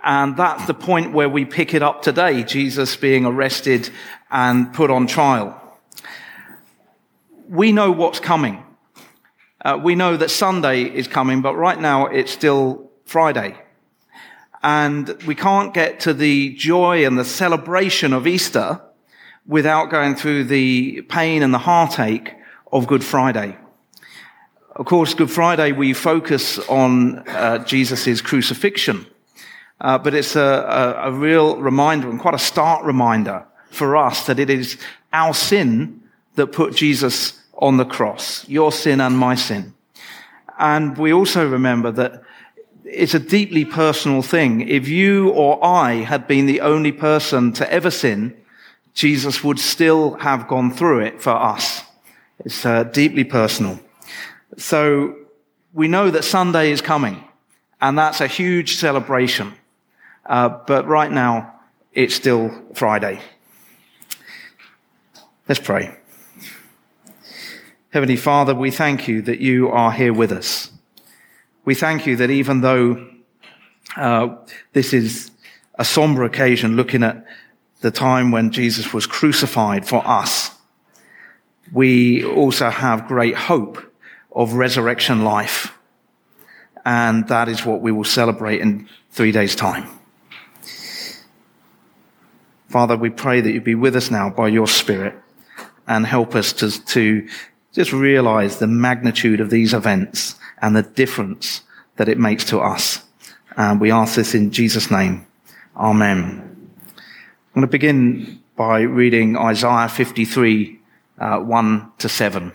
And that's the point where we pick it up today, Jesus being arrested and put on trial. We know what's coming. We know that Sunday is coming, but right now it's still Friday. And we can't get to the joy and the celebration of Easter without going through the pain and the heartache of Good Friday. Of course, Good Friday, we focus on Jesus' crucifixion. But it's a real reminder and quite a stark reminder for us that it is our sin that put Jesus on the cross, your sin and my sin. And we also remember that it's a deeply personal thing. If you or I had been the only person to ever sin, Jesus would still have gone through it for us. It's deeply personal. So we know that Sunday is coming, and that's a huge celebration. But right now, it's still Friday. Let's pray. Heavenly Father, we thank you that you are here with us. We thank you that even though this is a somber occasion, looking at the time when Jesus was crucified for us, we also have great hope of resurrection life. And that is what we will celebrate in 3 days' time. Father, we pray that you be with us now by your Spirit and help us to just realize the magnitude of these events and the difference that it makes to us. And we ask this in Jesus' name. Amen. I'm going to begin by reading Isaiah 53, 1-7.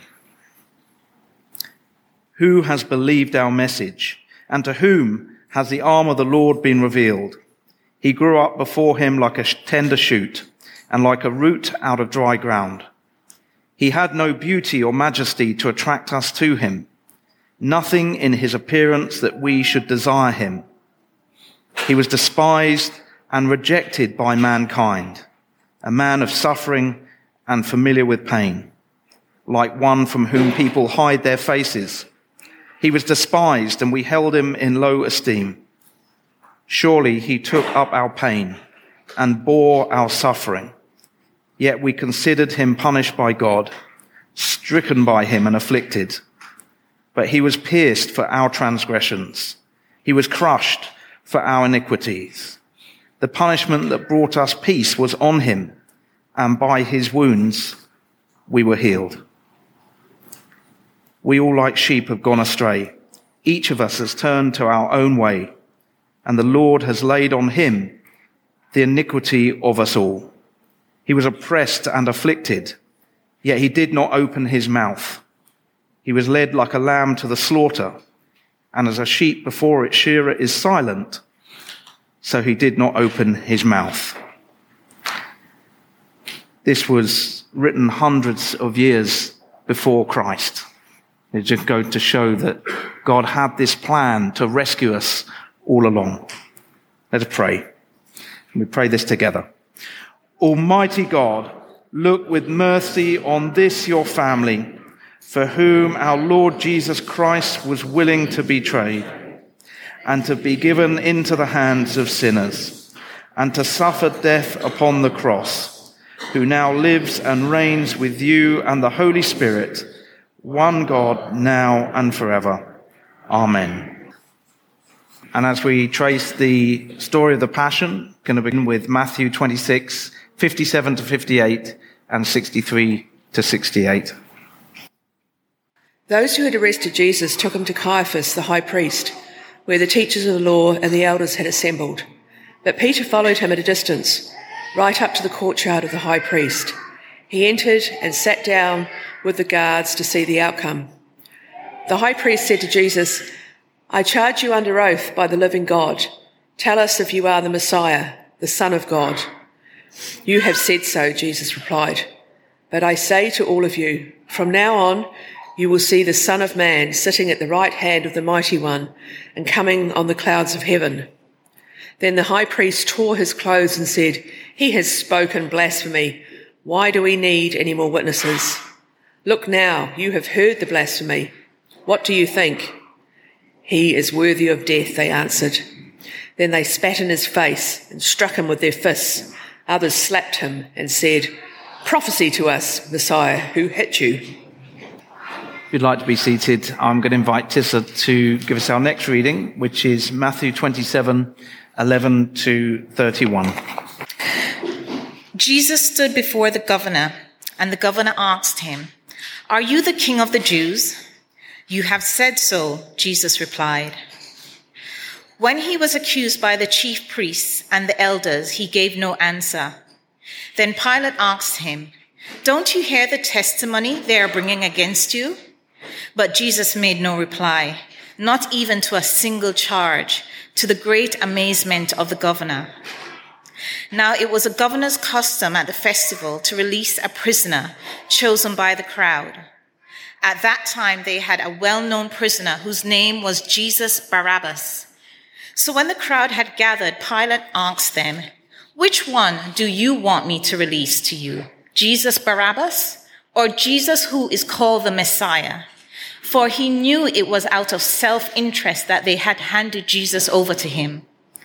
Who has believed our message, and to whom has the arm of the Lord been revealed? He grew up before him like a tender shoot, and like a root out of dry ground. He had no beauty or majesty to attract us to him, nothing in his appearance that we should desire him. He was despised and rejected by mankind, a man of suffering and familiar with pain, like one from whom people hide their faces. He was despised, and we held him in low esteem. Surely he took up our pain and bore our suffering. Yet we considered him punished by God, stricken by him and afflicted. But he was pierced for our transgressions. He was crushed for our iniquities. The punishment that brought us peace was on him, and by his wounds we were healed. We all like sheep have gone astray. Each of us has turned to our own way, and the Lord has laid on him the iniquity of us all. He was oppressed and afflicted, yet he did not open his mouth. He was led like a lamb to the slaughter, and as a sheep before its shearer is silent, so he did not open his mouth. This was written hundreds of years before Christ. It's just going to show that God had this plan to rescue us all along. Let's pray. We pray this together. Almighty God, look with mercy on this your family, for whom our Lord Jesus Christ was willing to be betrayed, and to be given into the hands of sinners, and to suffer death upon the cross, who now lives and reigns with you and the Holy Spirit, one God, now and forever. Amen. And as we trace the story of the Passion, going to begin with Matthew 26, 57-58 and 63-68. Those who had arrested Jesus took him to Caiaphas, the high priest, where the teachers of the law and the elders had assembled. But Peter followed him at a distance, right up to the courtyard of the high priest. He entered and sat down with the guards to see the outcome. The high priest said to Jesus, "I charge you under oath by the living God. Tell us if you are the Messiah, the Son of God." "You have said so," Jesus replied. "But I say to all of you, from now on, you will see the Son of Man sitting at the right hand of the Mighty One and coming on the clouds of heaven." Then the high priest tore his clothes and said, "He has spoken blasphemy. Why do we need any more witnesses? Look now, you have heard the blasphemy. What do you think?" "He is worthy of death," they answered. Then they spat in his face and struck him with their fists. Others slapped him and said, "Prophesy to us, Messiah, who hit you?" If you'd like to be seated, I'm going to invite Tissa to give us our next reading, which is Matthew 27:11 to 31. Jesus stood before the governor, and the governor asked him, "Are you the king of the Jews?" "You have said so," Jesus replied. When he was accused by the chief priests and the elders, he gave no answer. Then Pilate asked him, "Don't you hear the testimony they are bringing against you?" But Jesus made no reply, not even to a single charge, to the great amazement of the governor. Now it was a governor's custom at the festival to release a prisoner chosen by the crowd. At that time they had a well-known prisoner whose name was Jesus Barabbas. So when the crowd had gathered, Pilate asked them, "Which one do you want me to release to you, Jesus Barabbas or Jesus who is called the Messiah?" For he knew it was out of self-interest that they had handed Jesus over to him.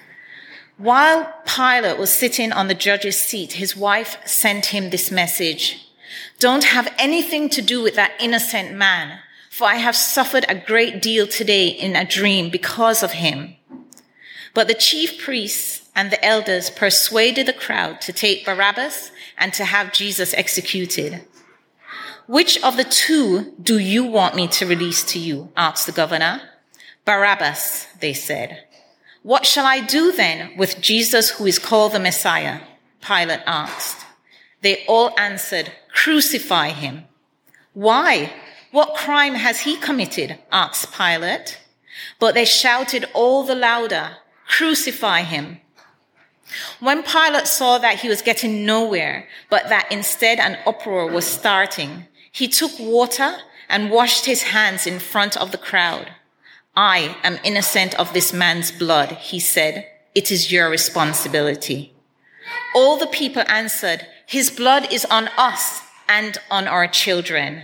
While Pilate was sitting on the judge's seat, his wife sent him this message: "Don't have anything to do with that innocent man, for I have suffered a great deal today in a dream because of him." But the chief priests and the elders persuaded the crowd to take Barabbas and to have Jesus executed. "Which of the two do you want me to release to you?" asked the governor. "Barabbas," they said. "What shall I do then with Jesus who is called the Messiah?" Pilate asked. They all answered, "Crucify him." "Why? What crime has he committed?" asked Pilate. But they shouted all the louder, "Crucify him." When Pilate saw that he was getting nowhere, but that instead an uproar was starting, he took water and washed his hands in front of the crowd. "I am innocent of this man's blood," he said. "It is your responsibility." All the people answered, "His blood is on us and on our children."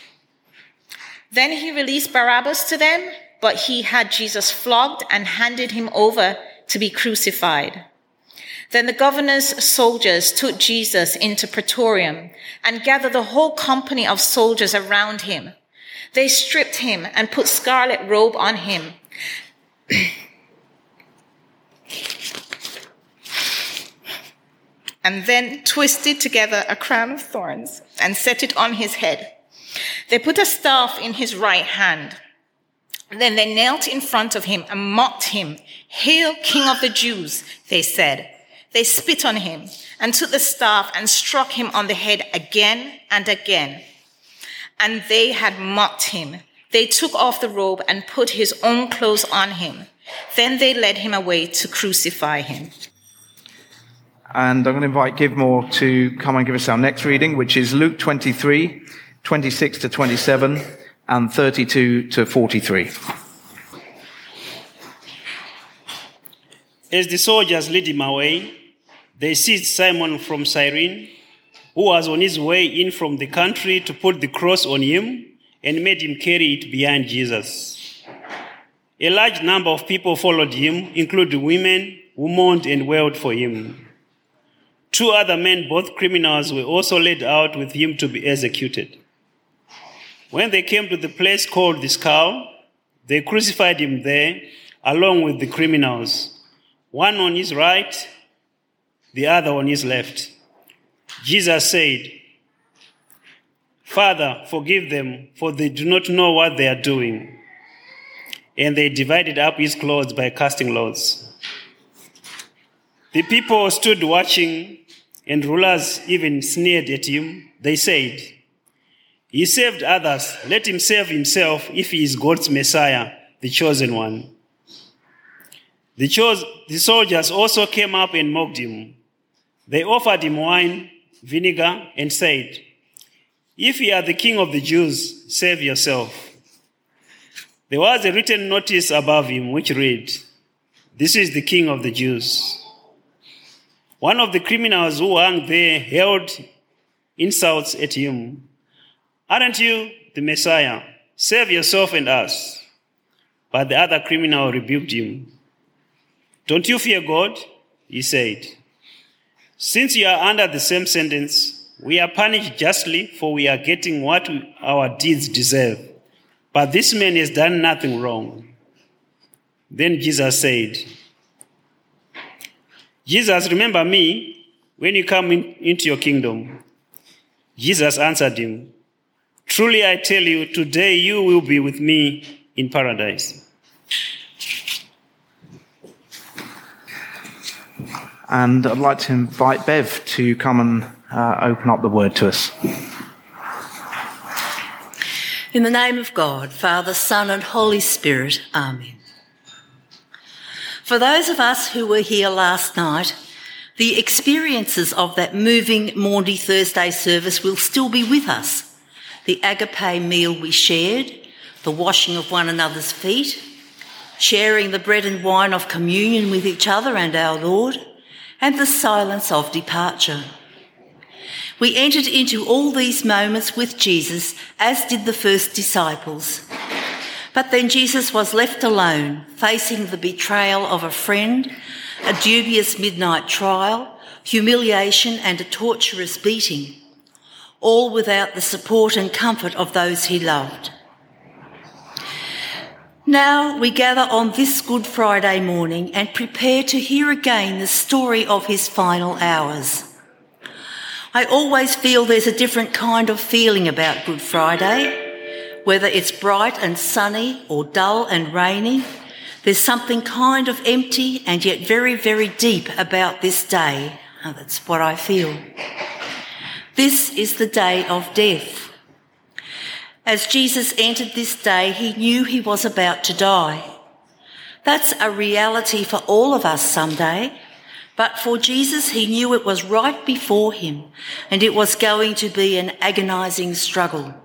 Then he released Barabbas to them, but he had Jesus flogged and handed him over to be crucified. Then the governor's soldiers took Jesus into Praetorium and gathered the whole company of soldiers around him. They stripped him and put scarlet robe on him. And then twisted together a crown of thorns and set it on his head. They put a staff in his right hand. Then they knelt in front of him and mocked him. "Hail, King of the Jews," they said. They spit on him and took the staff and struck him on the head again and again. And they had mocked him. They took off the robe and put his own clothes on him. Then they led him away to crucify him. And I'm going to invite Givemore to come and give us our next reading, which is Luke 23:26 to 27 and 32 to 43. As the soldiers led him away, they seized Simon from Cyrene, who was on his way in from the country, to put the cross on him and made him carry it behind Jesus. A large number of people followed him, including women who mourned and wailed for him. 2 other men, both criminals, were also led out with him to be executed. When they came to the place called the Skull, they crucified him there along with the criminals, one on his right, the other on his left. Jesus said, "Father, forgive them, for they do not know what they are doing." And they divided up his clothes by casting lots. The people stood watching, and rulers even sneered at him. They said, "He saved others. Let him save himself if he is God's Messiah, the chosen one." The soldiers also came up and mocked him. They offered him wine, vinegar, and said, "If you are the king of the Jews, save yourself." There was a written notice above him which read, "This is the king of the Jews." One of the criminals who hung there hurled insults at him. "Aren't you the Messiah? Save yourself and us." But the other criminal rebuked him. Don't you fear God? He said. Since you are under the same sentence, we are punished justly, for we are getting what our deeds deserve. But this man has done nothing wrong. Then Jesus said, Jesus, remember me when you come into your kingdom. Jesus answered him, truly I tell you, today you will be with me in paradise. And I'd like to invite Bev to come and open up the word to us. In the name of God, Father, Son and Holy Spirit, Amen. For those of us who were here last night, the experiences of that moving Maundy Thursday service will still be with us. The agape meal we shared, the washing of one another's feet, sharing the bread and wine of communion with each other and our Lord, and the silence of departure. We entered into all these moments with Jesus, as did the first disciples. But then Jesus was left alone, facing the betrayal of a friend, a dubious midnight trial, humiliation and a torturous beating, all without the support and comfort of those he loved. Now we gather on this Good Friday morning and prepare to hear again the story of his final hours. I always feel there's a different kind of feeling about Good Friday. Whether it's bright and sunny or dull and rainy, there's something kind of empty and yet very, very deep about this day. Oh, that's what I feel. This is the day of death. As Jesus entered this day, he knew he was about to die. That's a reality for all of us someday. But for Jesus, he knew it was right before him, and it was going to be an agonising struggle.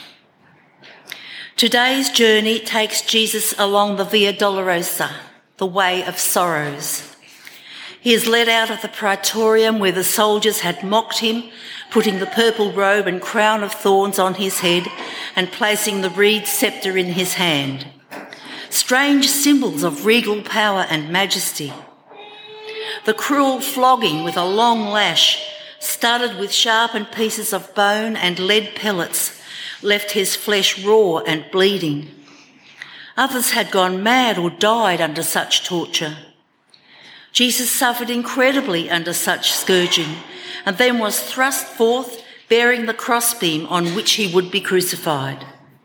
Today's journey takes Jesus along the Via Dolorosa, the way of sorrows. He is led out of the Praetorium where the soldiers had mocked him, putting the purple robe and crown of thorns on his head and placing the reed sceptre in his hand. Strange symbols of regal power and majesty. The cruel flogging with a long lash, studded with sharpened pieces of bone and lead pellets, left his flesh raw and bleeding. Others had gone mad or died under such torture. Jesus suffered incredibly under such scourging and then was thrust forth bearing the crossbeam on which he would be crucified.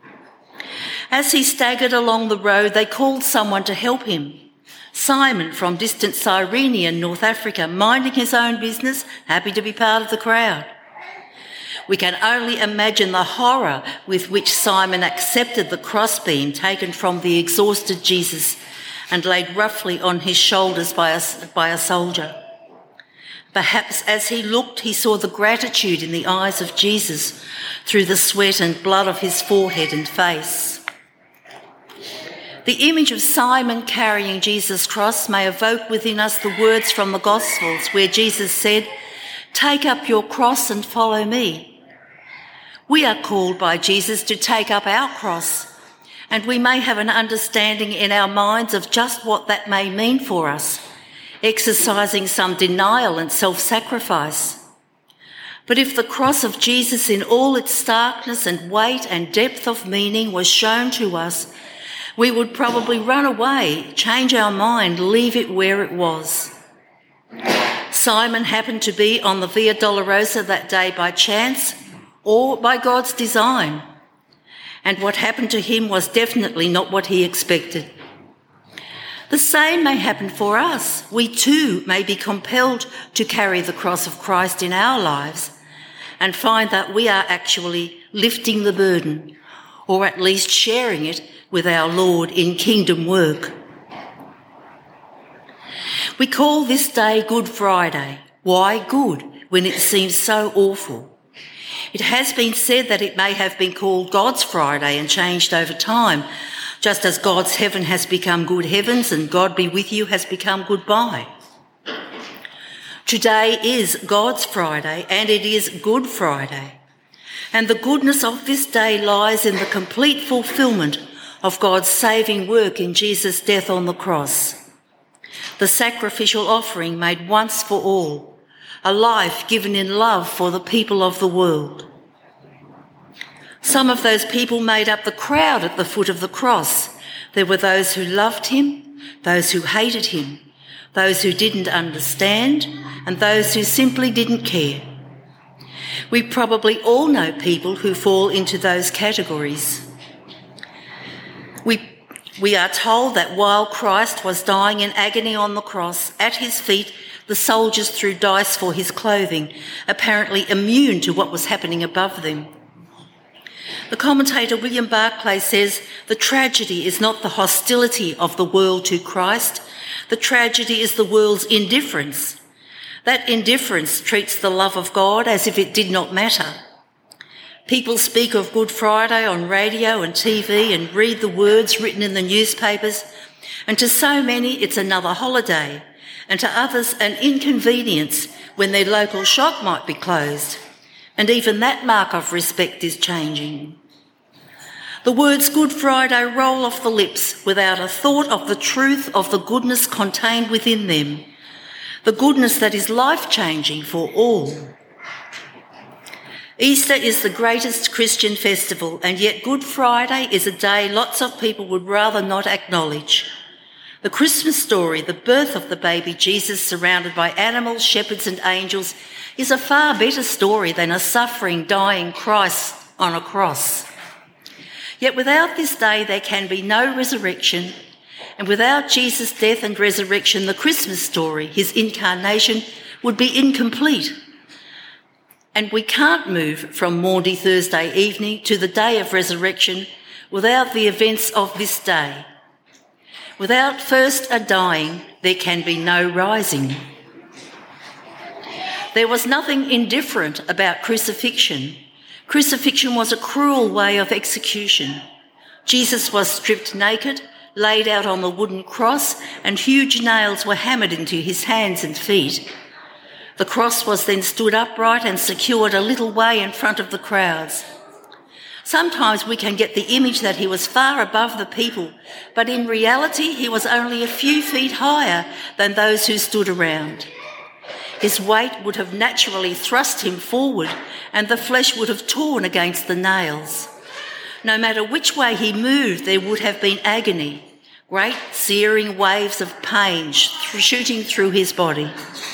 As he staggered along the road, they called someone to help him. Simon from distant Cyrene in North Africa, minding his own business, happy to be part of the crowd. We can only imagine the horror with which Simon accepted the crossbeam taken from the exhausted Jesus and laid roughly on his shoulders by a soldier. Perhaps as he looked, he saw the gratitude in the eyes of Jesus through the sweat and blood of his forehead and face. The image of Simon carrying Jesus' cross may evoke within us the words from the Gospels where Jesus said, "Take up your cross and follow me." We are called by Jesus to take up our cross, and we may have an understanding in our minds of just what that may mean for us, exercising some denial and self-sacrifice. But if the cross of Jesus in all its starkness and weight and depth of meaning was shown to us, we would probably run away, change our mind, leave it where it was. Simon happened to be on the Via Dolorosa that day by chance or by God's design, and what happened to him was definitely not what he expected. The same may happen for us. We too may be compelled to carry the cross of Christ in our lives and find that we are actually lifting the burden, or at least sharing it with our Lord in kingdom work. We call this day Good Friday. Why good when it seems so awful? It has been said that it may have been called God's Friday and changed over time, just as God's heaven has become good heavens and God be with you has become goodbye. Today is God's Friday and it is Good Friday. And the goodness of this day lies in the complete fulfilment of God's saving work in Jesus' death on the cross. the sacrificial offering made once for all, a life given in love for the people of the world. Some of those people made up the crowd at the foot of the cross. There were those who loved him, those who hated him, those who didn't understand, and those who simply didn't care. We probably all know people who fall into those categories. We are told that while Christ was dying in agony on the cross, at his feet the soldiers threw dice for his clothing, apparently immune to what was happening above them. The commentator William Barclay says, the tragedy is not the hostility of the world to Christ, the tragedy is the world's indifference. That indifference treats the love of God as if it did not matter. People speak of Good Friday on radio and TV and read the words written in the newspapers, and to so many it's another holiday, and to others an inconvenience when their local shop might be closed. And even that mark of respect is changing. The words Good Friday roll off the lips without a thought of the truth of the goodness contained within them, the goodness that is life-changing for all. Easter is the greatest Christian festival, and yet Good Friday is a day lots of people would rather not acknowledge. The Christmas story, the birth of the baby Jesus surrounded by animals, shepherds and angels, is a far better story than a suffering, dying Christ on a cross. Yet without this day there can be no resurrection, and without Jesus' death and resurrection, the Christmas story, his incarnation, would be incomplete. And we can't move from Maundy Thursday evening to the day of resurrection without the events of this day. Without first a dying, there can be no rising. There was nothing indifferent about crucifixion. Crucifixion was a cruel way of execution. Jesus was stripped naked, laid out on the wooden cross, and huge nails were hammered into his hands and feet. The cross was then stood upright and secured a little way in front of the crowds. Sometimes we can get the image that he was far above the people, but in reality he was only a few feet higher than those who stood around. His weight would have naturally thrust him forward, and the flesh would have torn against the nails. No matter which way he moved, there would have been agony, great searing waves of pain shooting through his body.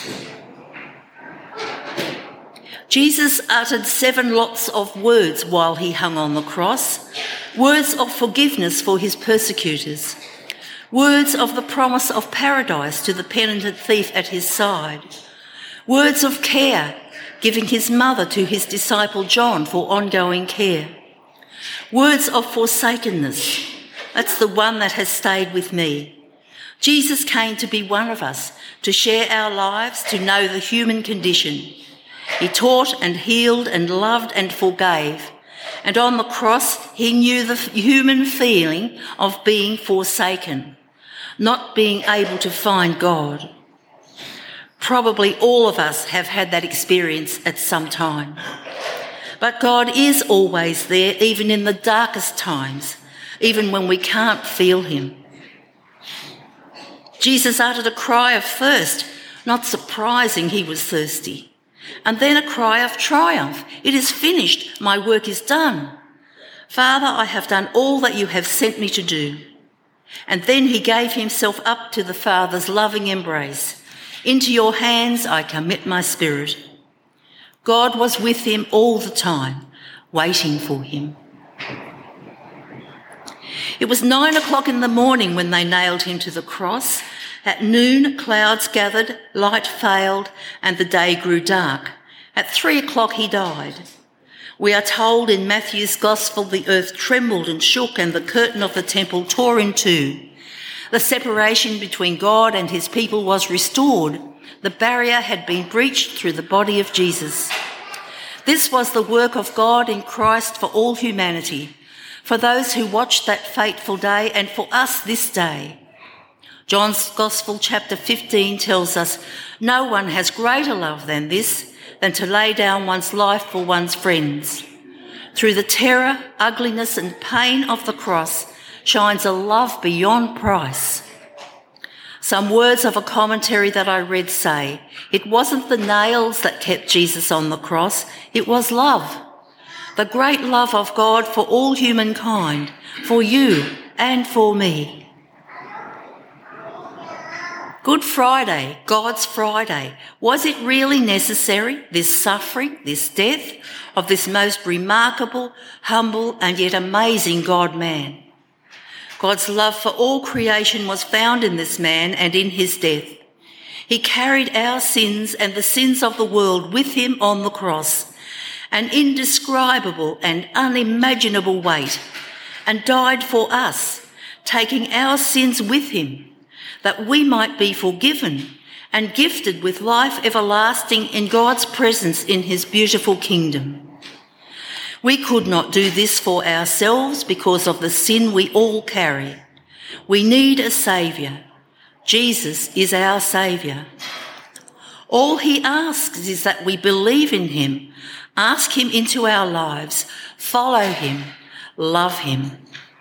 Jesus uttered 7 lots of words while he hung on the cross, words of forgiveness for his persecutors, words of the promise of paradise to the penitent thief at his side, words of care, giving his mother to his disciple John for ongoing care, words of forsakenness. That's the one that has stayed with me. Jesus came to be one of us, to share our lives, to know the human condition. He taught and healed and loved and forgave. And on the cross, he knew the human feeling of being forsaken, not being able to find God. Probably all of us have had that experience at some time. But God is always there, even in the darkest times, even when we can't feel him. Jesus uttered a cry of thirst, not surprising he was thirsty. And then a cry of triumph. It is finished. My work is done. Father, I have done all that you have sent me to do. And then he gave himself up to the Father's loving embrace. Into your hands I commit my spirit. God was with him all the time, waiting for him. It was 9 o'clock in the morning when they nailed him to the cross. At noon, clouds gathered, light failed, and the day grew dark. At 3 o'clock he died. We are told in Matthew's Gospel the earth trembled and shook and the curtain of the temple tore in two. The separation between God and his people was restored. The barrier had been breached through the body of Jesus. This was the work of God in Christ for all humanity, for those who watched that fateful day and for us this day. John's Gospel chapter 15 tells us, no one has greater love than this, than to lay down one's life for one's friends. Through the terror, ugliness and pain of the cross shines a love beyond price. Some words of a commentary that I read say, it wasn't the nails that kept Jesus on the cross, it was love. The great love of God for all humankind, for you and for me. Good Friday, God's Friday. Was it really necessary, this suffering, this death of this most remarkable, humble and yet amazing God-man? God's love for all creation was found in this man and in his death. He carried our sins and the sins of the world with him on the cross, an indescribable and unimaginable weight, and died for us, taking our sins with him, that we might be forgiven and gifted with life everlasting in God's presence in his beautiful kingdom. We could not do this for ourselves because of the sin we all carry. We need a saviour. Jesus is our saviour. All he asks is that we believe in him, ask him into our lives, follow him, love him.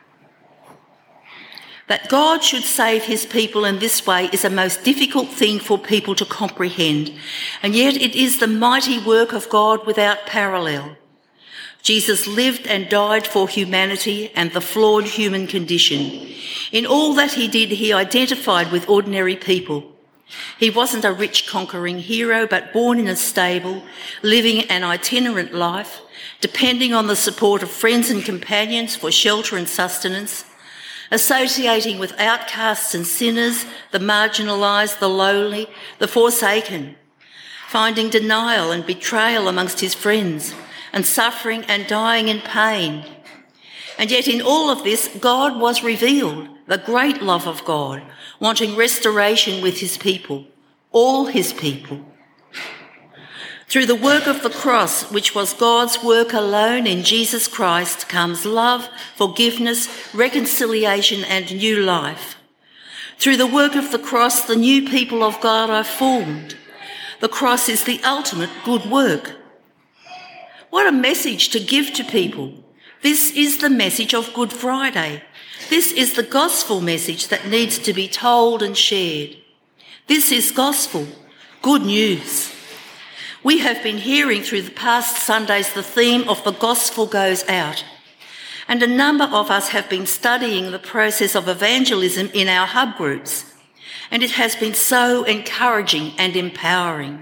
That God should save his people in this way is a most difficult thing for people to comprehend, and yet it is the mighty work of God without parallel. Jesus lived and died for humanity and the flawed human condition. In all that he did, he identified with ordinary people. He wasn't a rich conquering hero, but born in a stable, living an itinerant life, depending on the support of friends and companions for shelter and sustenance, associating with outcasts and sinners, the marginalised, the lowly, the forsaken, finding denial and betrayal amongst his friends, and suffering and dying in pain. And yet in all of this, God was revealed, the great love of God, wanting restoration with his people, all his people. Through the work of the cross, which was God's work alone in Jesus Christ, comes love, forgiveness, reconciliation, and new life. Through the work of the cross, the new people of God are formed. The cross is the ultimate good work. What a message to give to people. This is the message of Good Friday. This is the gospel message that needs to be told and shared. This is gospel, good news. We have been hearing through the past Sundays the theme of the gospel goes out. And a number of us have been studying the process of evangelism in our hub groups. And it has been so encouraging and empowering.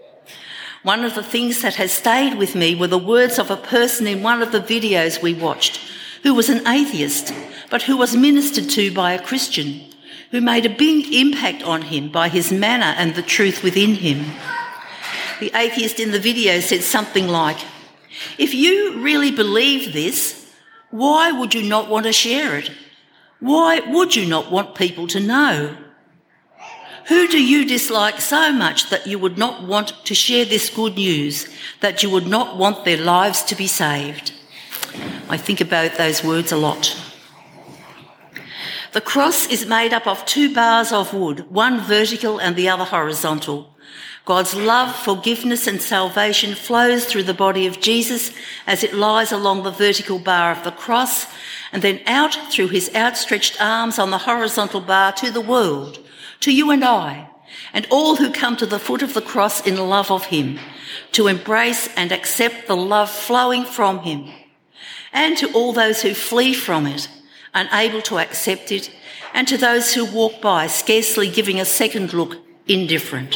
One of the things that has stayed with me were the words of a person in one of the videos we watched, who was an atheist, but who was ministered to by a Christian, who made a big impact on him by his manner and the truth within him. The atheist in the video said something like, "If you really believe this, why would you not want to share it? Why would you not want people to know? Who do you dislike so much that you would not want to share this good news, that you would not want their lives to be saved?" I think about those words a lot. The cross is made up of 2 bars of wood, one vertical and the other horizontal. God's love, forgiveness and salvation flows through the body of Jesus as it lies along the vertical bar of the cross, and then out through his outstretched arms on the horizontal bar to the world, to you and I, and all who come to the foot of the cross in love of him, to embrace and accept the love flowing from him, and to all those who flee from it, unable to accept it, and to those who walk by, scarcely giving a second look, indifferent.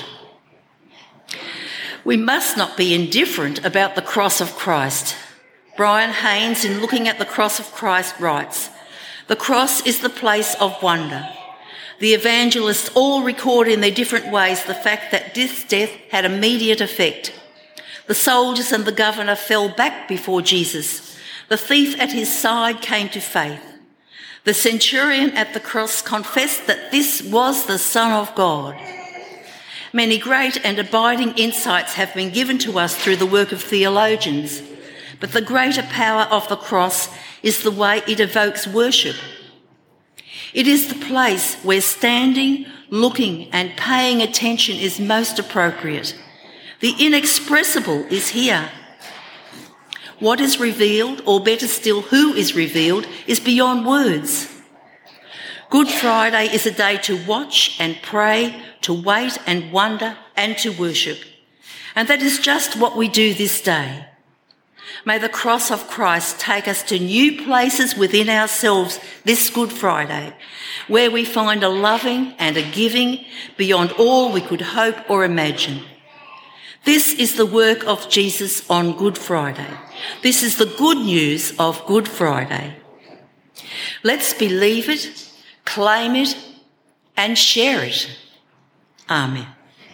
We must not be indifferent about the cross of Christ. Brian Haynes, in Looking at the Cross of Christ, writes, "The cross is the place of wonder. The evangelists all record in their different ways the fact that this death had immediate effect. The soldiers and the governor fell back before Jesus. The thief at his side came to faith. The centurion at the cross confessed that this was the Son of God. Many great and abiding insights have been given to us through the work of theologians, but the greater power of the cross is the way it evokes worship. It is the place where standing, looking and paying attention is most appropriate. The inexpressible is here. What is revealed, or better still, who is revealed, is beyond words. Good Friday is a day to watch and pray, to wait and wonder and to worship. And that is just what we do this day. May the cross of Christ take us to new places within ourselves this Good Friday, where we find a loving and a giving beyond all we could hope or imagine. This is the work of Jesus on Good Friday. This is the good news of Good Friday. Let's believe it, claim it, and share it. Amen.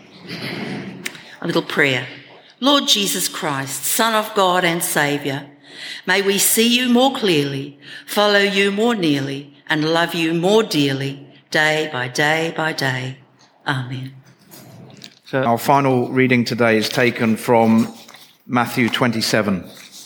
A little prayer. Lord Jesus Christ, Son of God and Saviour, may we see you more clearly, follow you more nearly, and love you more dearly, day by day by day. Amen. So our final reading today is taken from Matthew 27.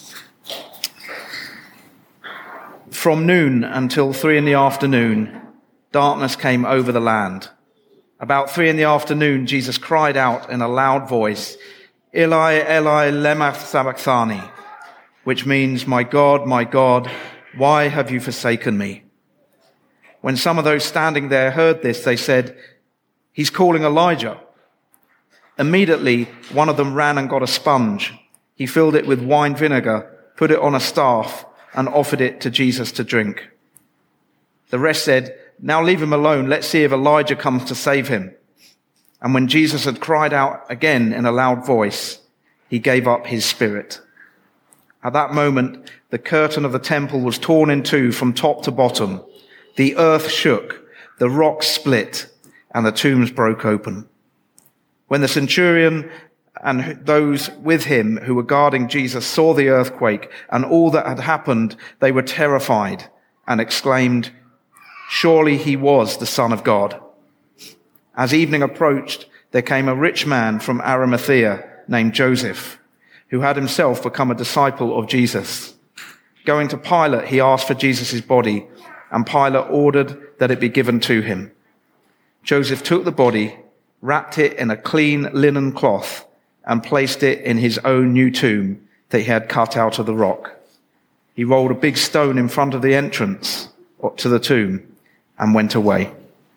From noon until 3 p.m, darkness came over the land. About 3 p.m, Jesus cried out in a loud voice, Eli, Eli, lema sabachthani, which means, my God, why have you forsaken me? When some of those standing there heard this, they said, he's calling Elijah. Immediately, one of them ran and got a sponge. He filled it with wine vinegar, put it on a staff, and offered it to Jesus to drink. The rest said, now leave him alone. Let's see if Elijah comes to save him. And when Jesus had cried out again in a loud voice, he gave up his spirit. At that moment, the curtain of the temple was torn in two from top to bottom. The earth shook, the rocks split, and the tombs broke open. When the centurion and those with him who were guarding Jesus saw the earthquake and all that had happened, they were terrified and exclaimed, surely he was the Son of God. As evening approached, there came a rich man from Arimathea named Joseph, who had himself become a disciple of Jesus. Going to Pilate, he asked for Jesus' body, and Pilate ordered that it be given to him. Joseph took the body, wrapped it in a clean linen cloth, and placed it in his own new tomb that he had cut out of the rock. He rolled a big stone in front of the entrance to the tomb and went away.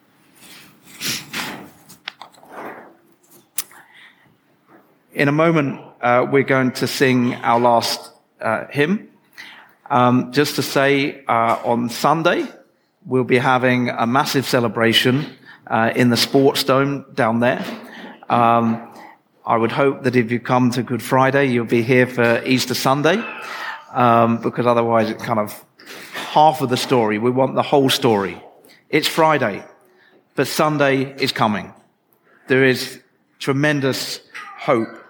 In a moment, we're going to sing our last hymn. Just to say, on Sunday, we'll be having a massive celebration in the sports dome down there. I would hope that if you come to Good Friday, you'll be here for Easter Sunday, because otherwise it's kind of half of the story. We want the whole story. It's Friday, but Sunday is coming. There is tremendous hope